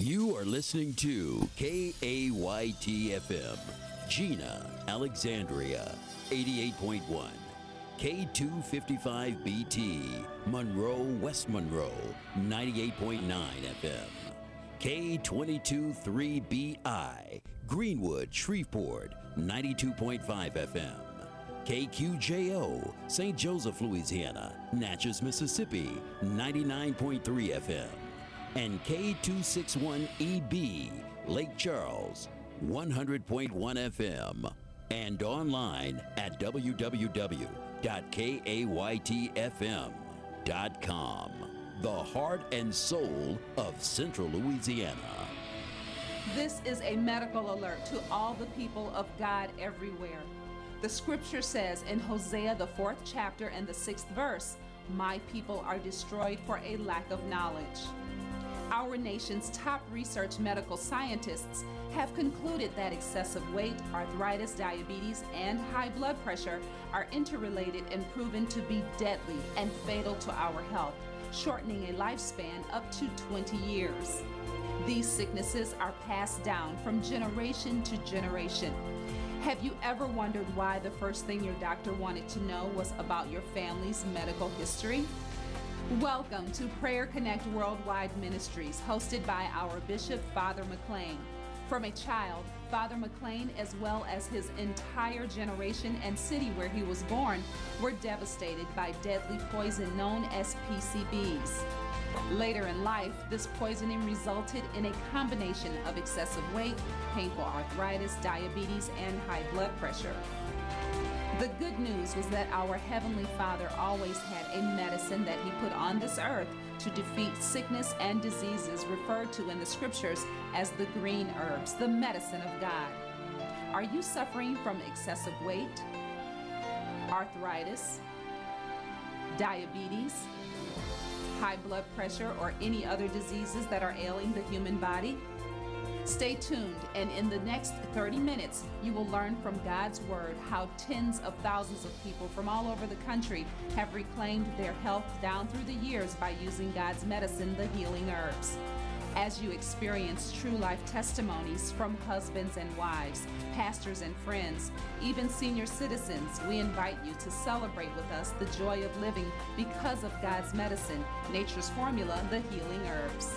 You are listening to KAYT-FM, Gina, Alexandria, 88.1, K255BT, Monroe, West Monroe, 98.9 FM, K22-3BI, Greenwood, Shreveport, 92.5 FM, KQJO, St. Joseph, Louisiana, Natchez, Mississippi, 99.3 FM, and K261EB, Lake Charles, 100.1 FM, and online at www.kaytfm.com, the heart and soul of Central Louisiana. This is a medical alert to all the people of God everywhere. The scripture says in Hosea, the 4th chapter and the 6th verse, "My people are destroyed for a lack of knowledge." Our nation's top research medical scientists have concluded that excessive weight, arthritis, diabetes, and high blood pressure are interrelated and proven to be deadly and fatal to our health, shortening a lifespan up to 20 years. These sicknesses are passed down from generation to generation. Have you ever wondered why the first thing your doctor wanted to know was about your family's medical history? Welcome to Prayer Connect Worldwide Ministries, hosted by our Bishop, Father McLean. From a child, Father McLean, as well as his entire generation and city where he was born, were devastated by deadly poison known as PCBs. Later in life, this poisoning resulted in a combination of excessive weight, painful arthritis, diabetes, and high blood pressure. The good news was that our Heavenly Father always had a medicine that He put on this earth to defeat sickness and diseases referred to in the scriptures as the green herbs, the medicine of God. Are you suffering from excessive weight, arthritis, diabetes, high blood pressure, or any other diseases that are ailing the human body? Stay tuned, and in the next 30 minutes, you will learn from God's Word how tens of thousands of people from all over the country have reclaimed their health down through the years by using God's medicine, the healing herbs. As you experience true life testimonies from husbands and wives, pastors and friends, even senior citizens, we invite you to celebrate with us the joy of living because of God's medicine, nature's formula, the healing herbs.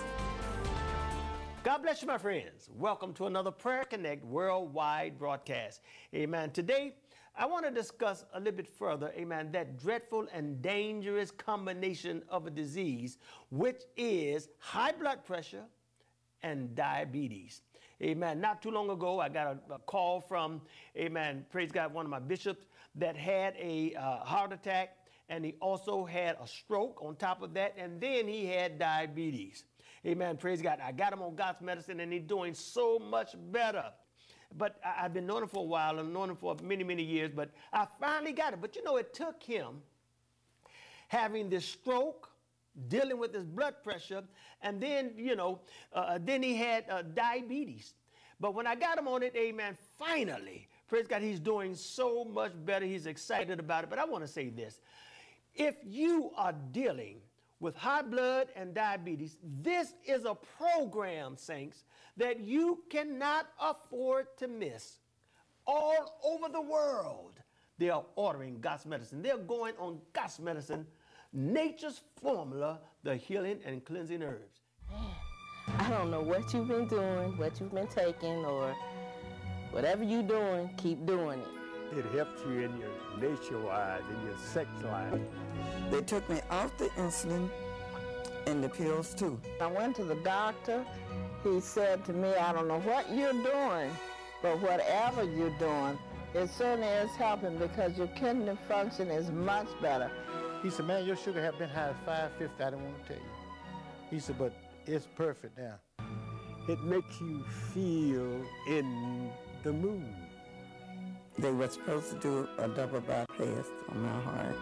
God bless you, my friends. Welcome to another Prayer Connect Worldwide broadcast. Amen. Today, I want to discuss a little bit further, amen, that dreadful and dangerous combination of a disease, which is high blood pressure and diabetes. Amen. Not too long ago, I got a call from, amen, praise God, one of my bishops that had a heart attack, and he also had a stroke on top of that, and then he had diabetes. Amen. Praise God. I got him on God's medicine, and he's doing so much better. But I've been knowing him for a while. I've known him for many, many years, but I finally got it. But you know, it took him having this stroke, dealing with his blood pressure, and then, you know, then he had diabetes. But when I got him on it, amen, finally, praise God, he's doing so much better. He's excited about it. But I want to say this. If you are dealing with high blood and diabetes, this is a program, saints, that you cannot afford to miss. All over the world, they are ordering God's medicine. They're going on God's medicine, nature's formula, the healing and cleansing herbs. I don't know what you've been doing, what you've been taking, or whatever you're doing, keep doing it. It helps you in your nature-wise, in your sex life. They took me off the insulin and the pills too. I went to the doctor. He said to me, I don't know what you're doing, but whatever you're doing, it certainly is helping because your kidney function is much better. He said, man, your sugar have been high as 550. I didn't want to tell you. He said, but it's perfect now. It makes you feel in the mood. They were supposed to do a double bypass on my heart.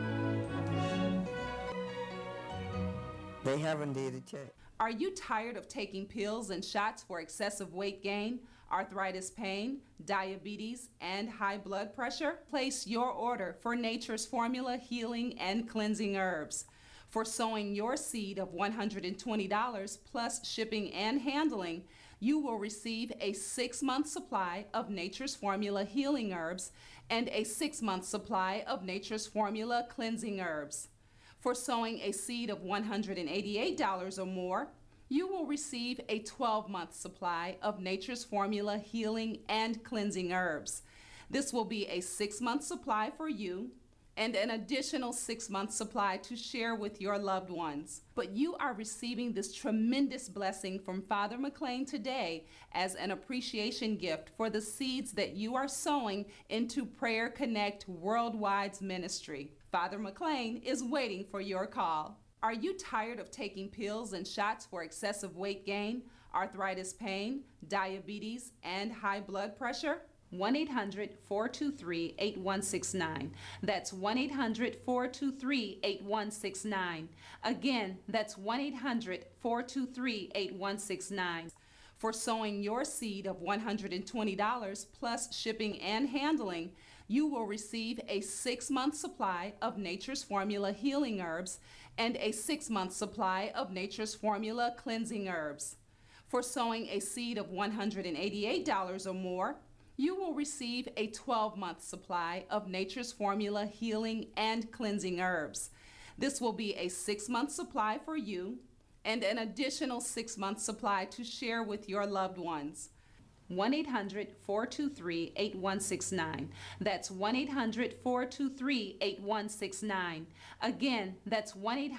They haven't did it yet. Are you tired of taking pills and shots for excessive weight gain, arthritis pain, diabetes, and high blood pressure? Place your order for Nature's Formula Healing and Cleansing Herbs. For sowing your seed of $120 plus shipping and handling, you will receive a 6-month supply of Nature's Formula healing herbs and a 6-month supply of Nature's Formula cleansing herbs. For sowing a seed of $188 or more, you will receive a 12-month supply of Nature's Formula healing and cleansing herbs. This will be a 6-month supply for you and an additional 6-month supply to share with your loved ones. But you are receiving this tremendous blessing from Father McLean today as an appreciation gift for the seeds that you are sowing into Prayer Connect Worldwide's ministry. Father McLean is waiting for your call. Are you tired of taking pills and shots for excessive weight gain, arthritis pain, diabetes, and high blood pressure? 1-800-423-8169. That's 1-800-423-8169. Again, that's 1-800-423-8169. For sowing your seed of $120 plus shipping and handling, you will receive a 6-month supply of Nature's Formula healing herbs and a 6-month supply of Nature's Formula cleansing herbs. For sowing a seed of $188 or more, you will receive a 12-month supply of Nature's Formula healing and cleansing herbs. This will be a 6-month supply for you and an additional 6-month supply to share with your loved ones. 1-800-423-8169. That's 1-800-423-8169. Again, that's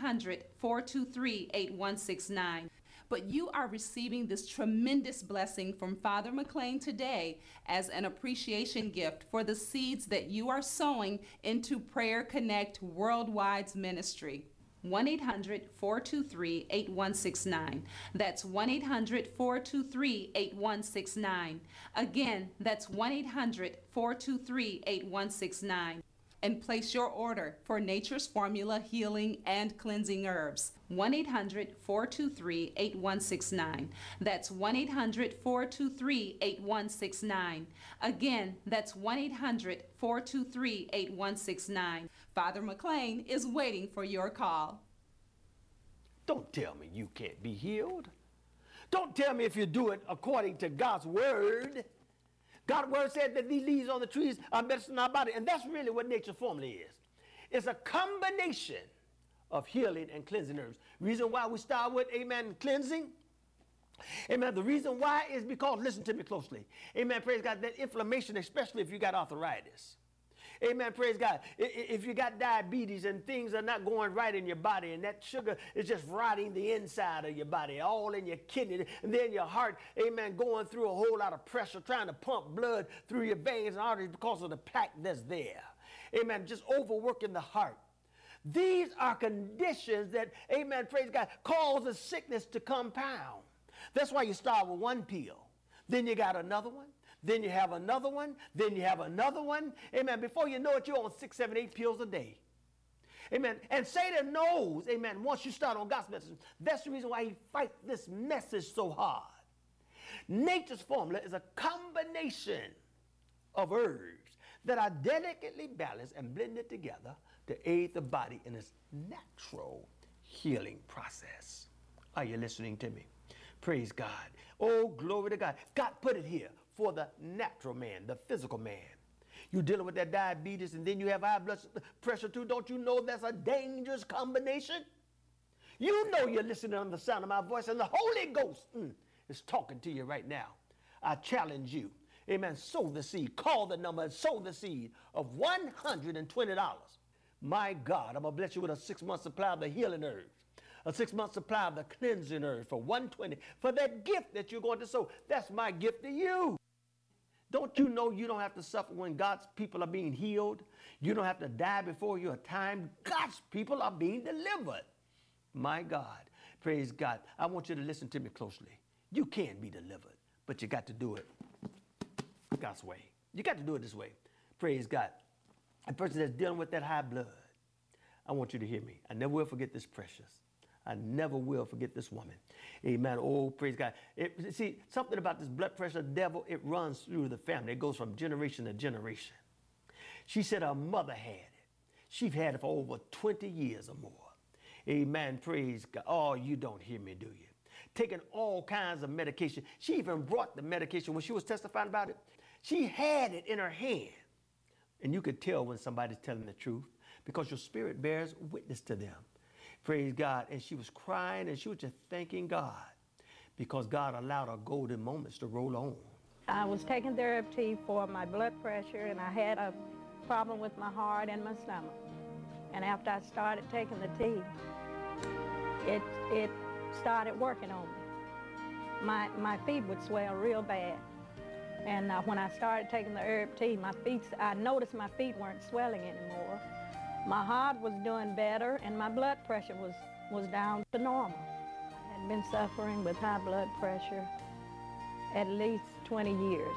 1-800-423-8169. But you are receiving this tremendous blessing from Father McLean today as an appreciation gift for the seeds that you are sowing into Prayer Connect Worldwide's ministry. 1-800-423-8169. That's 1-800-423-8169. Again, that's 1-800-423-8169. And place your order for Nature's Formula healing and cleansing herbs. 1-800-423-8169. That's 1-800-423-8169. Again, that's 1-800-423-8169. Father McLean is waiting for your call. Don't tell me you can't be healed. Don't tell me if you do it according to God's word. God's word said that these leaves on the trees are medicine in our body, and that's really what Nature's Formula is. It's a combination of healing and cleansing herbs. Reason why we start with, amen, cleansing. Amen. The reason why is because, listen to me closely. Amen. Praise God. That inflammation, especially if you got arthritis. Amen. Praise God. If you got diabetes and things are not going right in your body, and that sugar is just rotting the inside of your body, all in your kidney, and then your heart, amen, going through a whole lot of pressure, trying to pump blood through your veins and arteries because of the plaque that's there. Amen. Just overworking the heart. These are conditions that, amen, praise God, cause the sickness to compound. That's why you start with one pill. Then you got another one. Then you have another one. Then you have another one. Amen. Before you know it, you're on 6, 7, 8 pills a day. Amen. And Satan knows, amen, once you start on God's message, that's the reason why he fights this message so hard. Nature's Formula is a combination of herbs that are delicately balanced and blended together to aid the body in its natural healing process. Are you listening to me? Praise God. Oh, glory to God. God put it here for the natural man, the physical man. You're dealing with that diabetes and then you have high blood pressure too. Don't you know that's a dangerous combination? You know you're listening on the sound of my voice and the Holy Ghost is talking to you right now. I challenge you. Amen. Sow the seed. Call the number and sow the seed of $120. My God, I'm going to bless you with a 6-month supply of the healing herbs. A 6-month supply of the cleansing herbs for $120 for that gift that you're going to sow. That's my gift to you. Don't you know you don't have to suffer when God's people are being healed? You don't have to die before your time. God's people are being delivered. My God, praise God. I want you to listen to me closely. You can be delivered, but you got to do it God's way. You got to do it this way. Praise God. A person that's dealing with that high blood, I want you to hear me. I never will forget this precious. I never will forget this woman. Amen. Oh, praise God. See, something about this blood pressure devil, it runs through the family. It goes from generation to generation. She said her mother had it. She's had it for over 20 years or more. Amen. Praise God. Oh, you don't hear me, do you? Taking all kinds of medication. She even brought the medication when she was testifying about it. She had it in her hand. And you could tell when somebody's telling the truth because your spirit bears witness to them. Praise God. And she was crying and she was just thanking God because God allowed her golden moments to roll on. I was taking the herb tea for my blood pressure, and I had a problem with my heart and my stomach. And after I started taking the tea, it started working on me. My feet would swell real bad. And when I started taking the herb tea, I noticed my feet weren't swelling anymore. My heart was doing better, and my blood pressure was down to normal. I had been suffering with high blood pressure at least 20 years.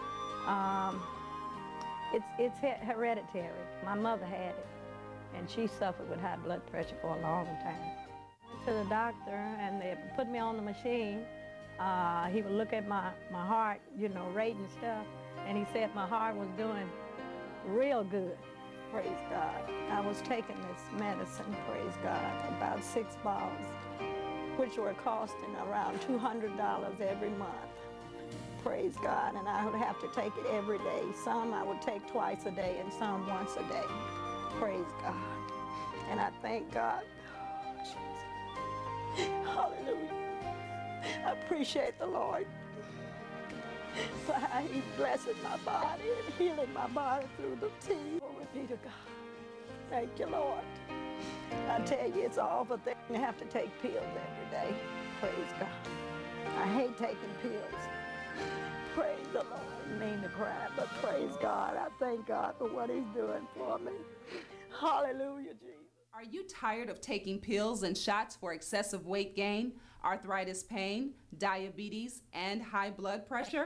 It's hereditary. My mother had it, and she suffered with high blood pressure for a long time. I went to the doctor, and they put me on the machine. He would look at my heart, rate and stuff, and he said my heart was doing real good. Praise God. I was taking this medicine, praise God, about 6 balls, which were costing around $200 every month. Praise God. And I would have to take it every day. Some I would take twice a day and some once a day. Praise God. And I thank God. Oh, Jesus. Hallelujah. I appreciate the Lord for how He's blessing my body and healing my body through the tea. Glory be to God. Thank you, Lord. I tell you, it's all for things. You have to take pills every day. Praise God. I hate taking pills. Praise the Lord. I didn't mean to cry, but praise God. I thank God for what He's doing for me. Hallelujah, Jesus. Are you tired of taking pills and shots for excessive weight gain, arthritis pain, diabetes, and high blood pressure?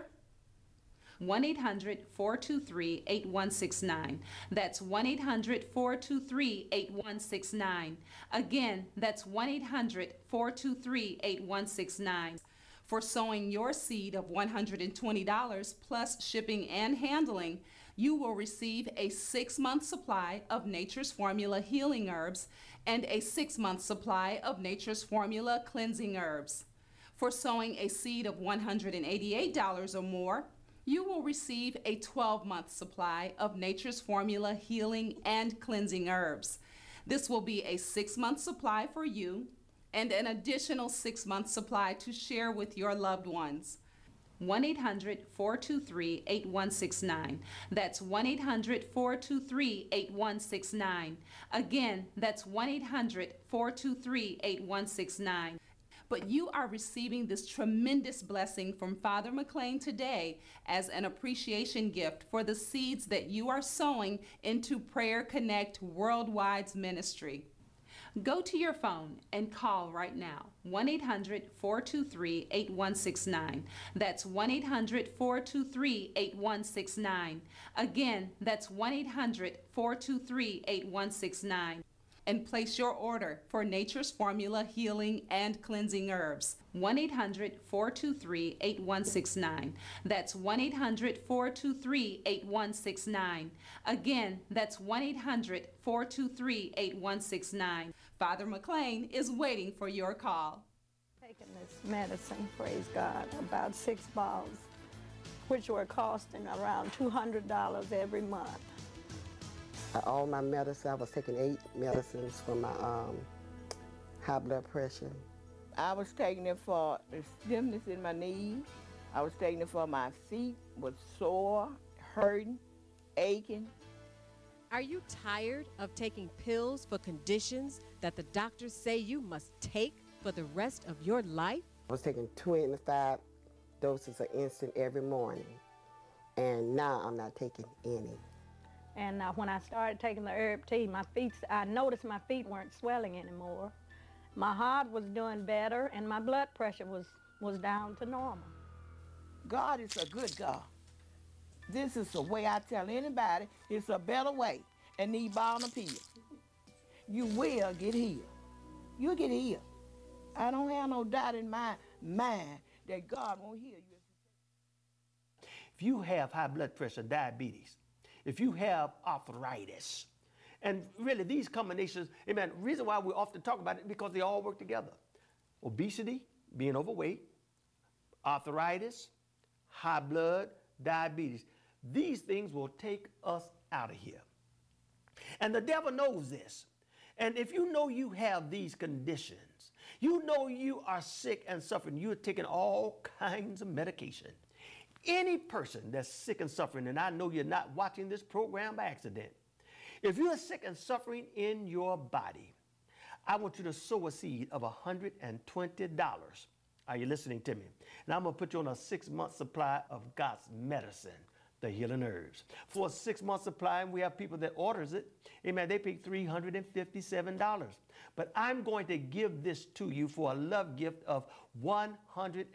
1-800-423-8169. That's 1-800-423-8169. Again, that's 1-800-423-8169. For sowing your seed of $120 plus shipping and handling, you will receive a 6-month supply of Nature's Formula healing herbs and a 6-month supply of Nature's Formula cleansing herbs. For sowing a seed of $188 or more, you will receive a 12-month supply of Nature's Formula healing and cleansing herbs. This will be a 6-month supply for you and an additional 6-month supply to share with your loved ones. 1-800-423-8169. That's 1-800-423-8169. Again, that's 1-800-423-8169. But you are receiving this tremendous blessing from Father McLean today as an appreciation gift for the seeds that you are sowing into Prayer Connect Worldwide's ministry. Go to your phone and call right now, 1-800-423-8169. That's 1-800-423-8169. Again, that's 1-800-423-8169. And place your order for Nature's Formula healing and cleansing herbs. 1-800-423-8169. That's 1-800-423-8169. Again, that's 1-800-423-8169. Father McLean is waiting for your call. Taking this medicine, praise God, about 6 balls, which were costing around $200 every month. All my medicine, I was taking 8 medicines for my high blood pressure. I was taking it for the stiffness in my knees. I was taking it for my feet was sore, hurting, aching. Are you tired of taking pills for conditions that the doctors say you must take for the rest of your life? I was taking 25 doses of insulin every morning, and now I'm not taking any. And when I started taking the herb tea, I noticed my feet weren't swelling anymore. My heart was doing better, and my blood pressure was down to normal. God is a good God. This is the way I tell anybody, it's a better way, and need ball and pill. You will get healed. You'll get healed. I don't have no doubt in my mind that God won't heal you. If you have high blood pressure, diabetes, if you have arthritis, And really, these combinations, amen, reason why we often talk about it, because they all work together. Obesity, being overweight, arthritis, high blood, diabetes. These things will take us out of here. And the devil knows this. And if you know you have these conditions, you know you are sick and suffering, you're taking all kinds of medication. Any person that's sick and suffering, and I know you're not watching this program by accident, if you're sick and suffering in your body, I want you to sow a seed of $120. Are you listening to me? And I'm going to put you on a 6-month supply of God's medicine, the healing herbs. For a 6-month supply, and we have people that orders it, amen, they pay $357. But I'm going to give this to you for a love gift of $120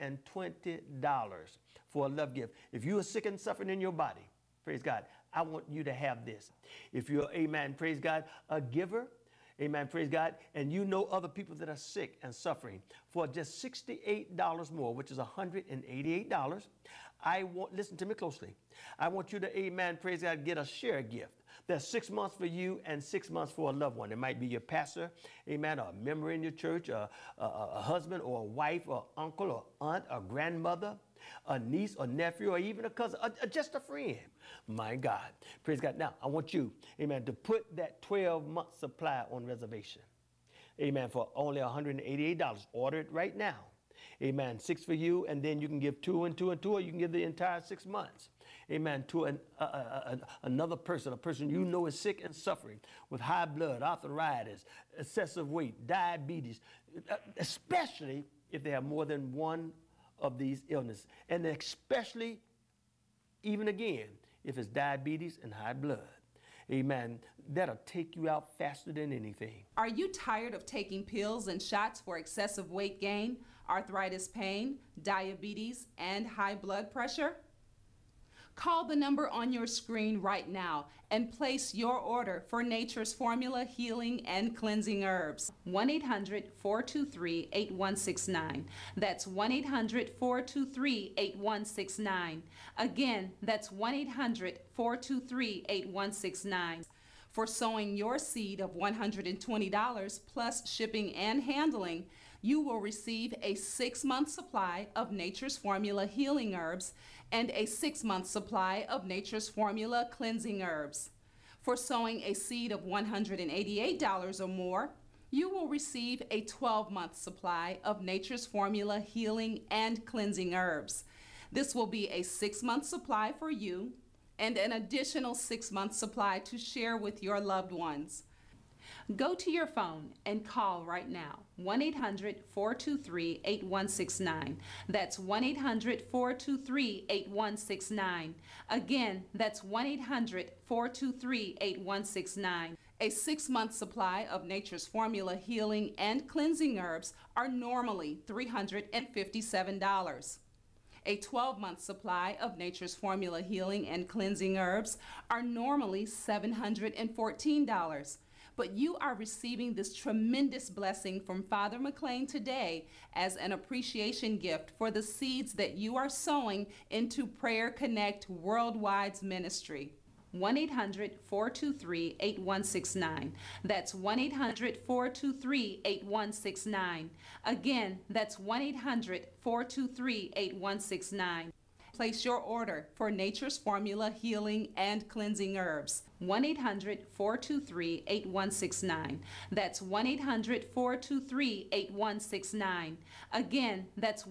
for a love gift. If you are sick and suffering in your body, praise God, I want you to have this. If you're, amen, praise God, a giver, amen, praise God, and you know other people that are sick and suffering, for just $68 more, which is $188, I want, listen to me closely, I want you to, amen, praise God, get a share gift. That's 6 months for you and 6 months for a loved one. It might be your pastor, amen, or a member in your church, a husband or a wife or uncle or aunt or grandmother, a niece or nephew, or even a cousin, or just a friend. My God, praise God. Now, I want you, amen, to put that 12-month supply on reservation, amen, for only $188. Order it right now. Amen. 6 for you, and then you can give 2 and 2 and 2, or you can give the entire 6 months. Amen. To another person, a person you know is sick and suffering with high blood, arthritis, excessive weight, diabetes, especially if they have more than one of these illnesses, and especially, even again, if it's diabetes and high blood. Amen. That'll take you out faster than anything. Are you tired of taking pills and shots for excessive weight gain, arthritis pain, diabetes, and high blood pressure? Call the number on your screen right now and place your order for Nature's Formula Healing and Cleansing Herbs. 1-800-423-8169. That's 1-800-423-8169. Again, that's 1-800-423-8169. For sowing your seed of $120 plus shipping and handling, you will receive a 6-month supply of Nature's Formula Healing Herbs and a 6-month supply of Nature's Formula Cleansing Herbs. For sowing a seed of $188 or more, you will receive a 12-month supply of Nature's Formula Healing and Cleansing Herbs. This will be a 6-month supply for you and an additional 6-month supply to share with your loved ones. Go to your phone and call right now, 1-800-423-8169. That's 1-800-423-8169. Again, that's 1-800-423-8169. A 6-month supply of Nature's Formula Healing and Cleansing Herbs are normally $357. A 12-month supply of Nature's Formula Healing and Cleansing Herbs are normally $714. But you are receiving this tremendous blessing from Father McLean today as an appreciation gift for the seeds that you are sowing into Prayer Connect Worldwide's ministry. 1-800-423-8169. That's 1-800-423-8169. Again, that's 1-800-423-8169. Place your order for Nature's Formula Healing and Cleansing Herbs. 1-800-423-8169. That's 1-800-423-8169. Again, that's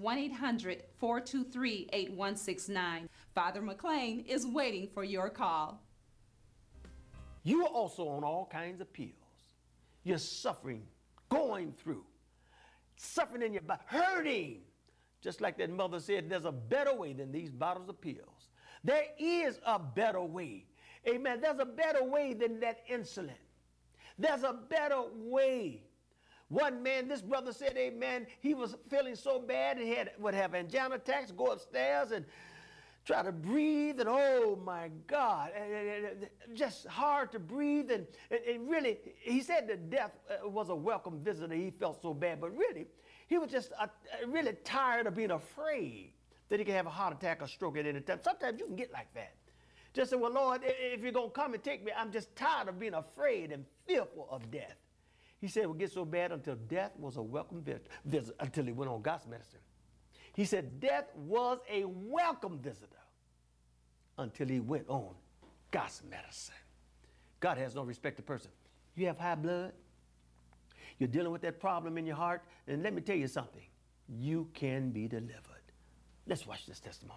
1-800-423-8169. Father McLean is waiting for your call. You are also on all kinds of pills. You're suffering, going through, suffering in your body, hurting. Just like that mother said, there's a better way than these bottles of pills. There is a better way. Amen. There's a better way than that insulin. There's a better way. One man, this brother said, amen, he was feeling so bad, he would have angina attacks, go upstairs and try to breathe, and oh my God, just hard to breathe. And really, he said that death was a welcome visitor. He felt so bad, but really, he was just really tired of being afraid that he could have a heart attack or stroke at any time. Sometimes you can get like that. Just said, well, Lord, if you're going to come and take me, I'm just tired of being afraid and fearful of death. He said it would get so bad until death was a welcome visit until he went on God's medicine. He said death was a welcome visitor until he went on God's medicine. God has no respect to person. You have high blood, you're dealing with that problem in your heart, and let me tell you something, you can be delivered. Let's watch this testimony.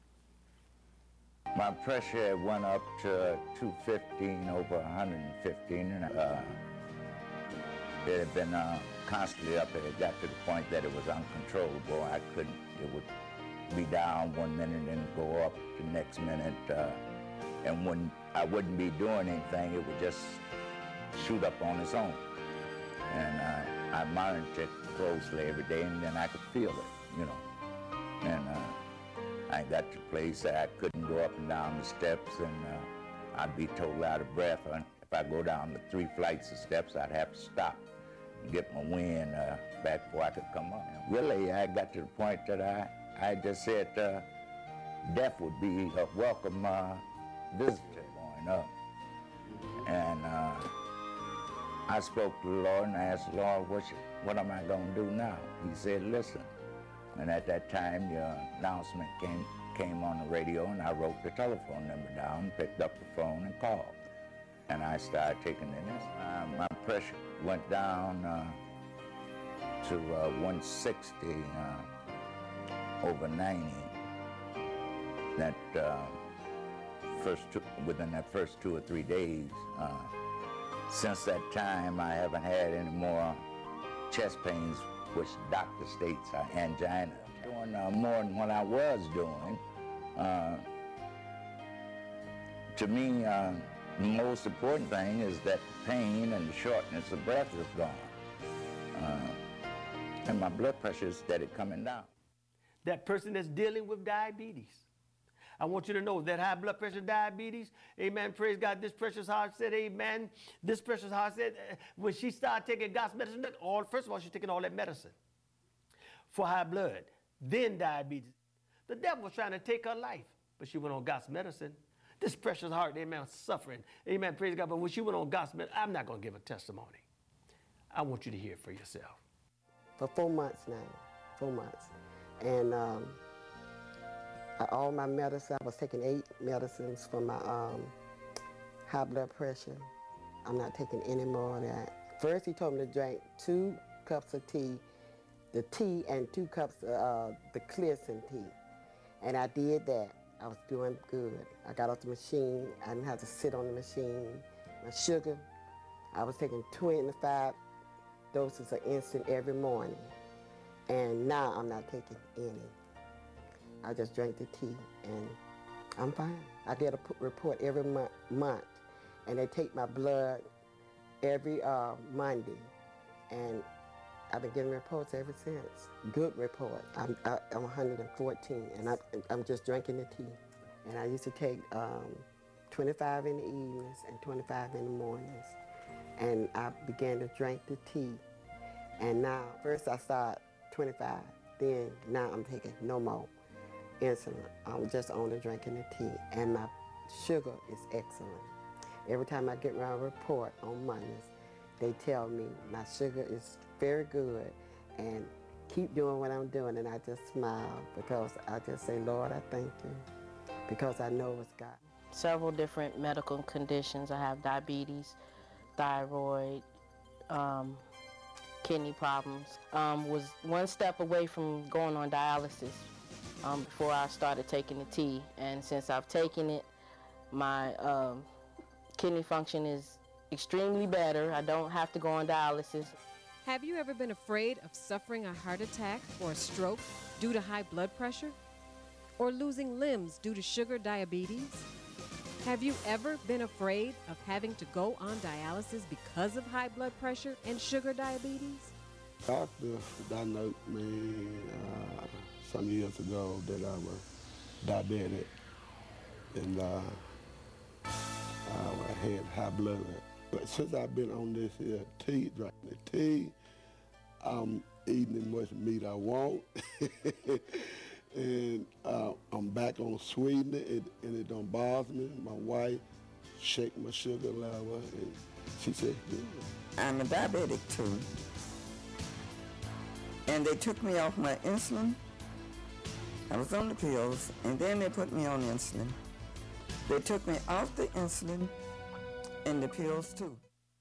My pressure went up to 215 over 115, and it had been constantly up. It got to the point that it was uncontrollable. I couldn't, it would be down one minute and go up the next minute. And when I wouldn't be doing anything, it would just shoot up on its own. And I monitored it closely every day, and then I could feel it, you know. And I got to a place that I couldn't go up and down the steps, and I'd be totally out of breath. If I go down the 3 flights of steps, I'd have to stop and get my wind back before I could come up. Really, I got to the point that I just said death would be a welcome visitor going up. And I spoke to the Lord and I asked the Lord, what am I going to do now? He said, listen. And at that time, the announcement came on the radio, and I wrote the telephone number down, picked up the phone and called. And I started taking it. My pressure went down to 160 over 90. That within that first 2 or 3 days. Since that time, I haven't had any more chest pains, which the doctor states are angina. Doing more than what I was doing. To me, the most important thing is that the pain and the shortness of breath is gone. And my blood pressure is steady coming down. That person that's dealing with diabetes, I want you to know that high blood pressure, diabetes, amen, praise God, this precious heart said, amen, this precious heart said, when she started taking God's medicine, first of all, she's taking all that medicine for high blood, then diabetes. The devil was trying to take her life, but she went on God's medicine. This precious heart, amen, suffering, amen, praise God, but when she went on God's medicine, I'm not going to give a testimony. I want you to hear it for yourself. For 4 months now, 4 months. And all my medicine, I was taking 8 medicines for my high blood pressure. I'm not taking any more of that. First, he told me to drink 2 cups of tea, the tea, and 2 cups of the Clearsin tea. And I did that. I was doing good. I got off the machine. I didn't have to sit on the machine. My sugar, I was taking 25 doses of insulin every morning. And now I'm not taking any. I just drank the tea, and I'm fine. I get a report every month, and they take my blood every Monday, and I've been getting reports ever since. Good report. I'm 114, and I'm just drinking the tea. And I used to take 25 in the evenings and 25 in the mornings, and I began to drink the tea. And now, first I started 25, then now I'm taking no more insulin. I'm just only drinking the tea, and my sugar is excellent. Every time I get around a report on Mondays, they tell me my sugar is very good, and keep doing what I'm doing, and I just smile because I just say, Lord, I thank you, because I know it's God. Several different medical conditions. I have diabetes, thyroid, kidney problems. Was one step away from going on dialysis before I started taking the tea. And since I've taken it, my kidney function is extremely better. I don't have to go on dialysis. Have you ever been afraid of suffering a heart attack or a stroke due to high blood pressure? Or losing limbs due to sugar diabetes? Have you ever been afraid of having to go on dialysis because of high blood pressure and sugar diabetes? Doctor diagnosed me some years ago that I was diabetic, and I had high blood. But since I've been on this here tea, drinking the tea, I'm eating as much meat I want. And I'm back on Sweden, and it don't bother me. My wife checked my sugar level, and she said, good. I'm a diabetic too. And they took me off my insulin. I was on the pills, and then they put me on insulin. They took me off the insulin and the pills too.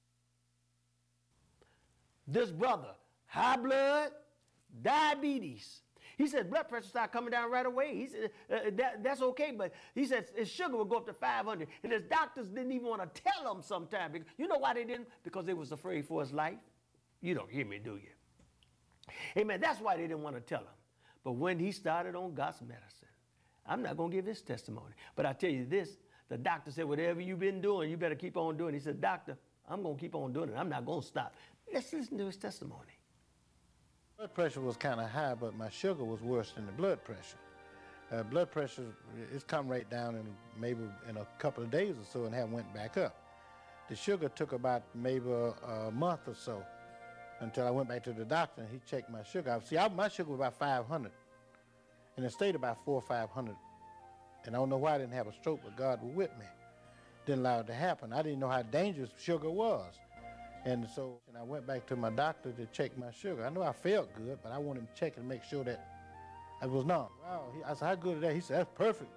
This brother, high blood, diabetes. He said blood pressure started coming down right away. He said that's okay, but he said his sugar would go up to 500. And his doctors didn't even want to tell him sometimes. You know why they didn't? Because they was afraid for his life. You don't hear me, do you? Amen. That's why they didn't want to tell him. But when he started on God's medicine, I'm not going to give his testimony. But I tell you this, the doctor said, whatever you've been doing, you better keep on doing it. He said, doctor, I'm going to keep on doing it. I'm not going to stop. Let's listen to his testimony. Blood pressure was kind of high, but my sugar was worse than the blood pressure. Blood pressure, it's come right down in maybe in a couple of days or so and have went back up. The sugar took about maybe a month or so until I went back to the doctor and he checked my sugar. See, my sugar was about 500 and it stayed about 400 or 500. And I don't know why I didn't have a stroke, but God was with me. Didn't allow it to happen. I didn't know how dangerous sugar was. And so I went back to my doctor to check my sugar. I know I felt good, but I wanted him to check and make sure that I was normal. Wow. I said, how good is that? He said, that's perfect.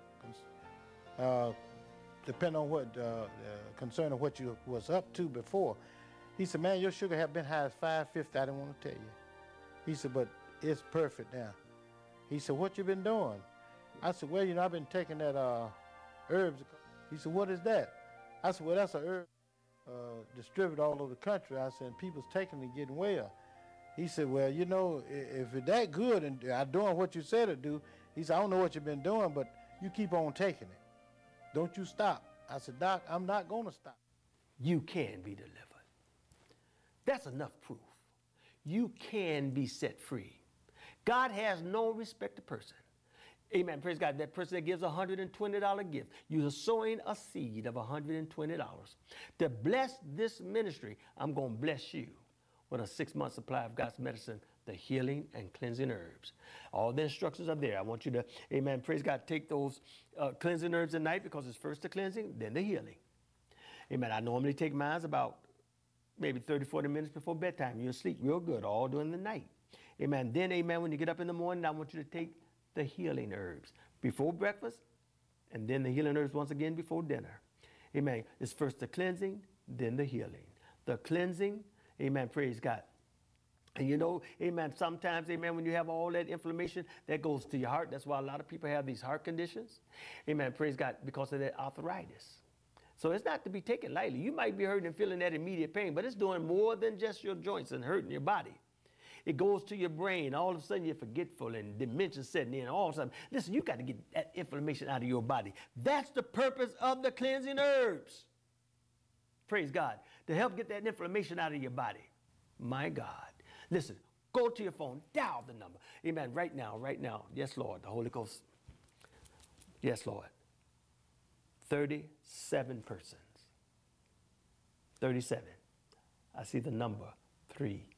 Depending on what, concern of what you was up to before. He said, man, your sugar have been high as 550. I didn't want to tell you. He said, but it's perfect now. He said, what you been doing? I said, well, you know, I've been taking that herbs. He said, what is that? I said, well, that's a herb distributed all over the country. I said, and people's taking it and getting well. He said, well, you know, if it's that good and I'm doing what you said to do, he said, I don't know what you've been doing, but you keep on taking it. Don't you stop. I said, Doc, I'm not going to stop. You can be delivered. That's enough proof. You can be set free. God has no respect to person. Amen. Praise God. That person that gives a $120 gift, you're sowing a seed of $120. To bless this ministry, I'm going to bless you with a 6-month supply of God's medicine, the healing and cleansing herbs. All the instructions are there. I want you to, amen, praise God, take those cleansing herbs at night because it's first the cleansing, then the healing. Amen. I normally take mine about maybe 30, 40 minutes before bedtime. You'll sleep real good all during the night. Amen. Then, amen, when you get up in the morning, I want you to take the healing herbs before breakfast and then the healing herbs once again before dinner. Amen. It's first the cleansing, then the healing. The cleansing, amen, praise God. And you know, amen, sometimes, amen, when you have all that inflammation, that goes to your heart. That's why a lot of people have these heart conditions. Amen, praise God, because of that arthritis. So it's not to be taken lightly. You might be hurting and feeling that immediate pain, but it's doing more than just your joints and hurting your body. It goes to your brain. All of a sudden, you're forgetful and dementia setting in. All of a sudden, listen, you got to get that inflammation out of your body. That's the purpose of the cleansing herbs. Praise God. To help get that inflammation out of your body. My God. Listen, go to your phone, dial the number. Amen. Right now, right now. Yes, Lord. The Holy Ghost. Yes, Lord. 37 persons. 37. I see the number 3.